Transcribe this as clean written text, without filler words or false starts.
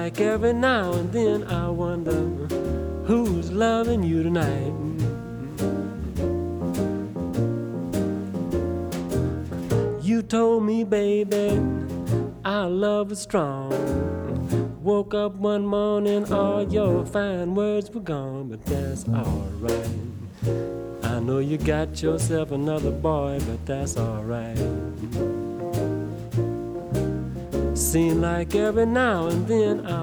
Like every now and then I wonder who's loving you tonight. You told me, baby, our love is strong. Woke up one morning, all your fine words were gone, but that's alright. I know you got yourself another boy, but that's alright. Seem like every now and then I